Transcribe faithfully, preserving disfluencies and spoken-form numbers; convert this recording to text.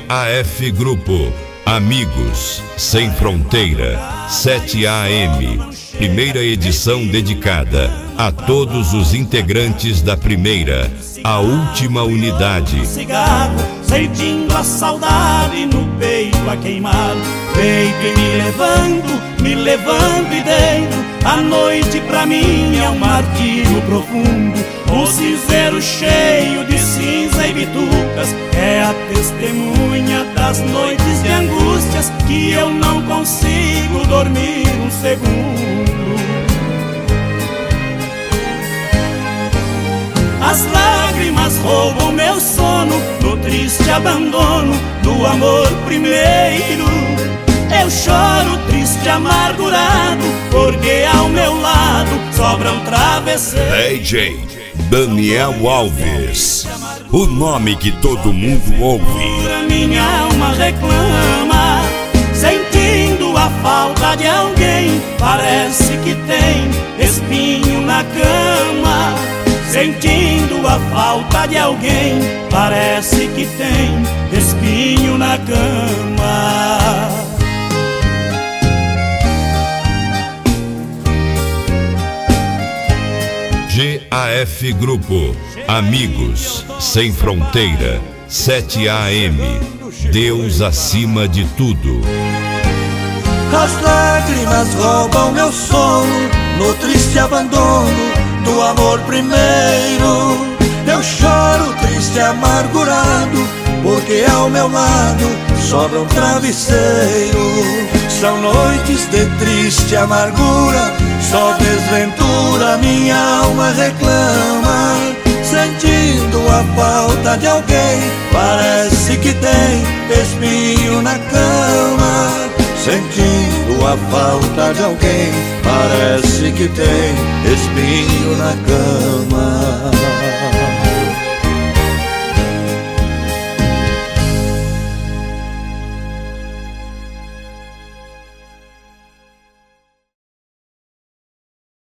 A F Grupo, Amigos Sem Fronteira, sete A M, primeira edição dedicada a todos os integrantes da primeira, a última unidade. Cigarro, sentindo a saudade no peito a queimar, peito e me levando, me levando e dentro. A noite pra mim é um martírio profundo, um cinzeiro cheio de cinza e bitucas. É a testemunha das noites de angústias que eu não consigo dormir um segundo. As lágrimas roubam meu sono no triste abandono do amor primeiro. Eu choro triste, amargurado, porque ao meu lado sobram travesseiros. D J Daniel Alves, o nome que todo mundo ouve. Minha alma reclama, sentindo a falta de alguém. Parece que tem espinho na cama. Sentindo a falta de alguém, parece que tem espinho na cama. G A F Grupo, Amigos Sem Fronteira, sete A M, Deus acima de tudo. As lágrimas roubam meu sono no triste abandono do amor primeiro. Eu choro triste, amargurado, porque ao meu lado sobra um travesseiro. São noites de triste amargura, só desventura minha alma reclama. Sentindo a falta de alguém, parece que tem espinho na cama. Sentindo a falta de alguém, parece que tem espinho na cama.